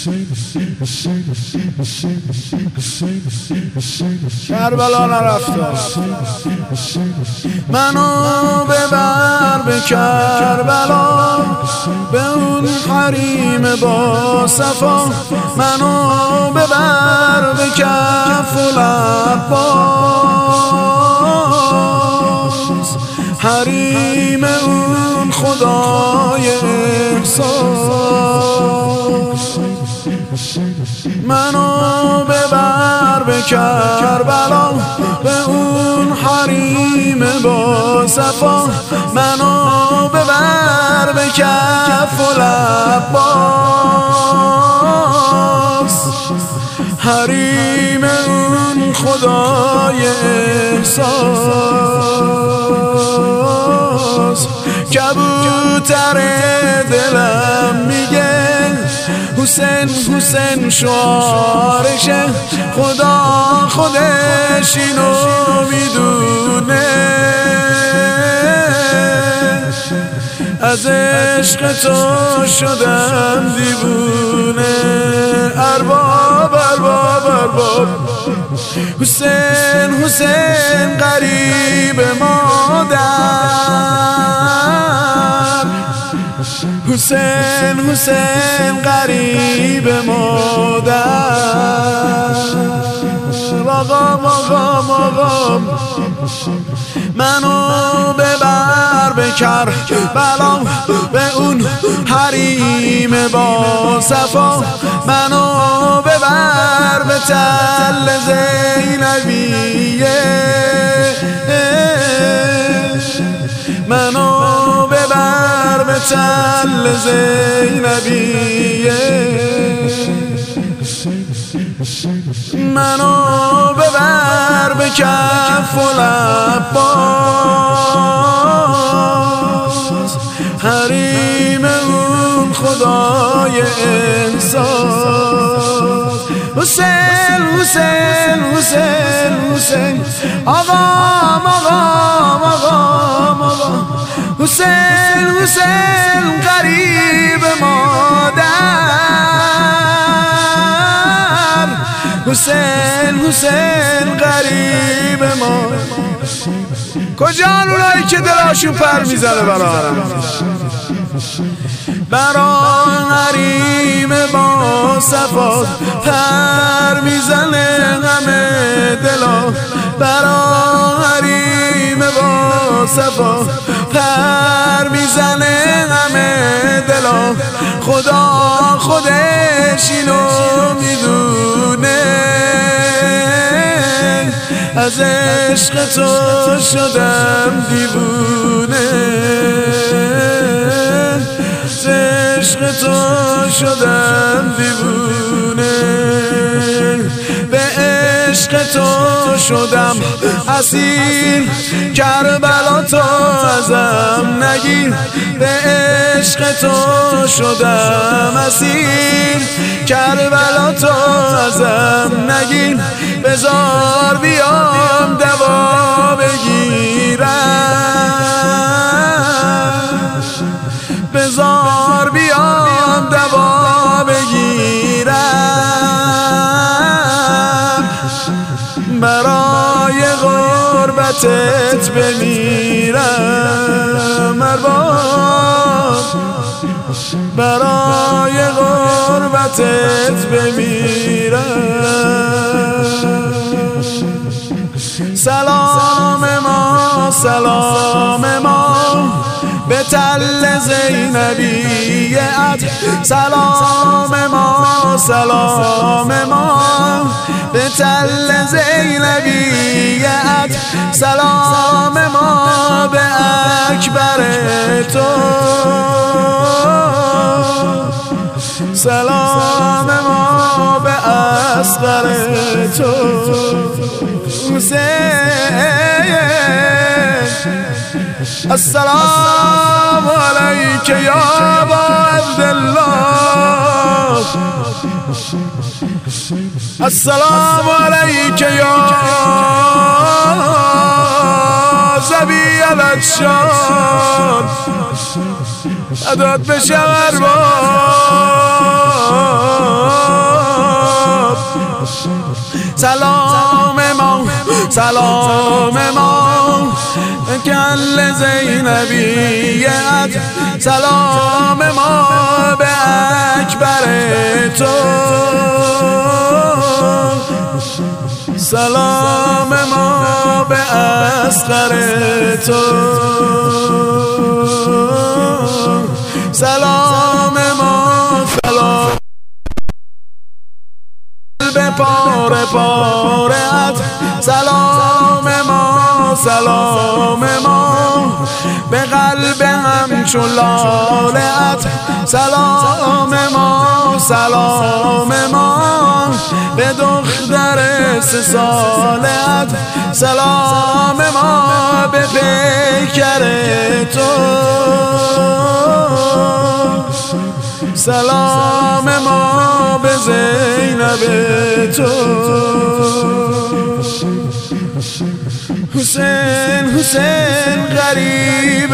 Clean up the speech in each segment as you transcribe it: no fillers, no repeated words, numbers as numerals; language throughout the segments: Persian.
کربلا نرفتم، منو ببر به کربلا، به اون حریم با صفا. منو ببر به کف العباس، حریم اون خدای احساس. منو ببر به کربلا، به اون حریم با صفا. منو ببر به کف العباس، حریم اون خدای احساس. کبوتر دلم میگه حسین حسین شعارشه، خدا خودش اینو میدونه. از عشق تو شدم دیوونه، ارباب ارباب ارباب. حسین حسین غریب مادر، حسین حسین غریب مادر. آقام آقام آقام، منو ببر به کربلا، به اون حریم با صفا. منو ببر به تل زینبیه، منو ببر به تل زینبیه. منو ببر به کف العباس، حریم اون خدای احساس. حسین حسین حسین حسین، آقام آقام آقام آقام. حسین حسین غریب مادر، حسین حسین غریب مادر. کجان اونایی که دلاشون پر میزنه برا حریم با صفا، پر میزنه همه دلا. برا حریم با صفا، پر میزنه همه دلا. خدا خودش اینو میدونه، از عشق تو شدم دیوونه. از عشق تو شدم دیوونه، به عشق تو شدم اسیر. کربلا تو ازم نگیر، به عشق تو شدم اسیر. کربلا تو ازم نگیر، بذار بیام دوا بگیرم، بذار بیام دوا بگیرم. برای غربتت بمیرم ارباب، برای غربتت بمیرم. سلام ما سلام ما به تل زینبیت. سلام ما سلام ما به تل زینبیت. سلام ما به اکبر تو، سلام ما به اصغر تو. السلام علیک یا ابا عبدالله، السلام علیک یا زبی العطشان. اداد بشه ارباب، سلام ما سلام ما کل زینبیت، سلام ما به اکبر تو، سلام ما به اصغر تو، سلام ما سلام به پاره پاره‌ات، سلام ما سلام ما به قلب همچو لاله‌ات، سلام ما سلام ما به دختر 3 ساله‌ات، سلام ما به پیکر تو، سلام ما به زینب تو. حسین حسین غریب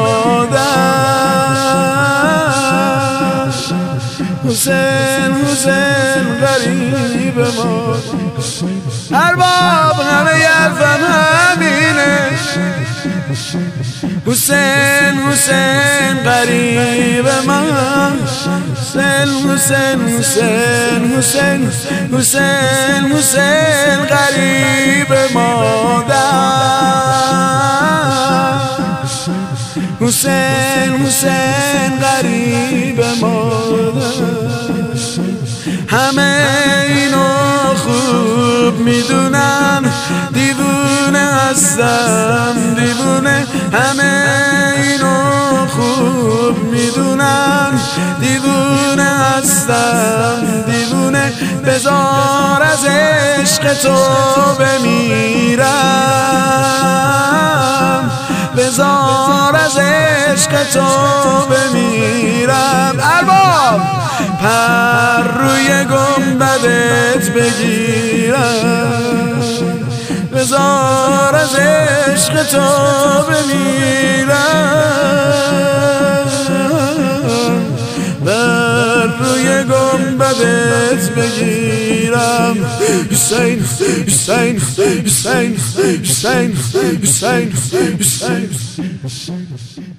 مادر، حسین حسین غریب مادر، ارباب همه حرفم همینه، حسین حسین غریب من، حسین حسین حسین حسین حسین حسین غریب مادر، حسین حسین غریب مادر. همه اینو خوب میدونن، دیوونه هستم دیوونه، همه اینو خوب میدونن، دیوونه هستم دیوونه، بذار از عشق تو بمیرم، بذار از عشق تو بمیرم، ارباب پر روی گنبدت بگیرم، بذار از عشق تو بمیرم، بر روی گنبدت بگیرم. حسین حسین حسین حسین حسین حسین